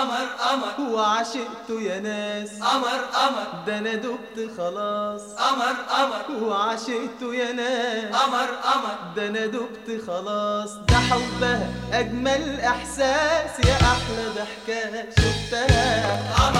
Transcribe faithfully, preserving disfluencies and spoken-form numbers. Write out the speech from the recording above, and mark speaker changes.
Speaker 1: قمر قمر
Speaker 2: وعشقته يا ناس
Speaker 1: قمر قمر
Speaker 2: ده انا دبت خلاص
Speaker 1: قمر قمر
Speaker 2: وعشقته يا ناس
Speaker 1: قمر قمر
Speaker 2: ده انا دبت خلاص ده حبها اجمل احساس يا احلى ضحكة شفتها.